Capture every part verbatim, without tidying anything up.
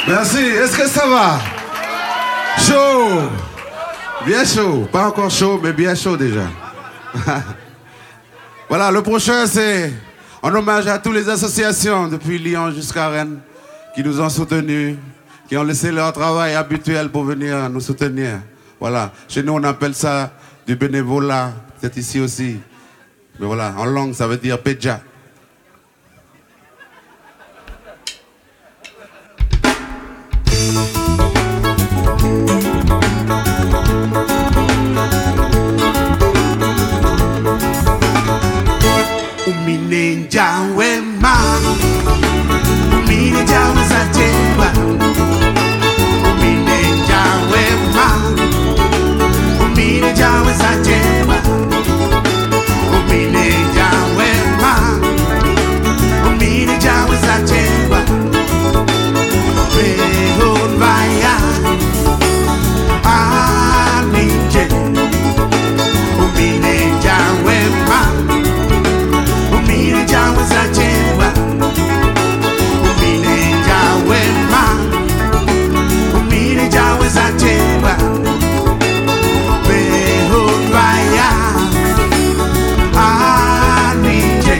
Merci. Est-ce que ça va? Chaud. Bien chaud. Pas encore chaud, mais bien chaud déjà. Voilà, le prochain, c'est en hommage à toutes les associations depuis Lyon jusqu'à Rennes qui nous ont soutenus, qui ont laissé leur travail habituel pour venir nous soutenir. Voilà. Chez nous, on appelle ça du bénévolat. Peut-être ici aussi. Mais voilà, en langue, ça veut dire Pedja. Umininja wema, umininja wazachewa, umininja wema, umininja wazachewa, umininja wema, umininja wazachewa, behon vaya, aminje, umininja wema. Umininja wazachewa, umininja wema, umininja wazachewa, behon vaya, anije,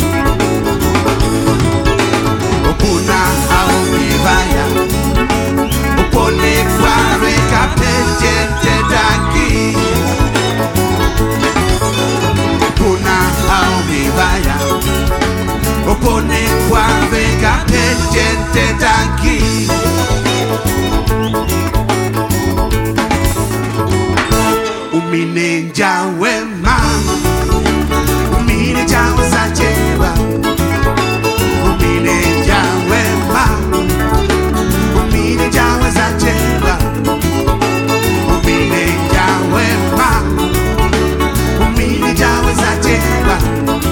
opuna aomi vaya, opone kware kapetente daki, opuna aomi vaya. Opone kwa vega gente daqui. Umininja wema, umininja wazachewa, umininja wema, umininja wazachewa, umininja wema, umininja wazachewa.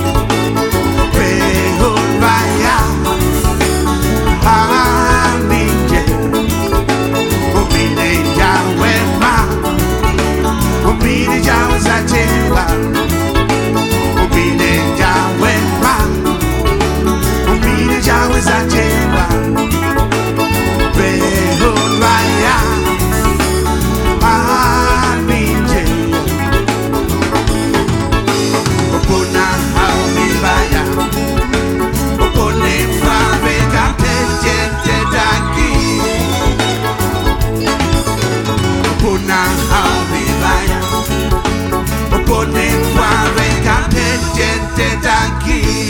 Umininja wazachewa, umininja wema, umininja wazachewa, behon vaya, aminje, opuna aomi vaya, opone fave kapetente daki, opuna aomi vaya. Opone kwa vega gente daqui.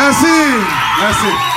Merci. Merci.